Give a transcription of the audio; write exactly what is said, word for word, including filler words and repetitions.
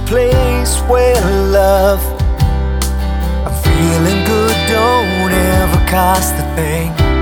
place where love, I'm feeling good, don't ever cost a thing.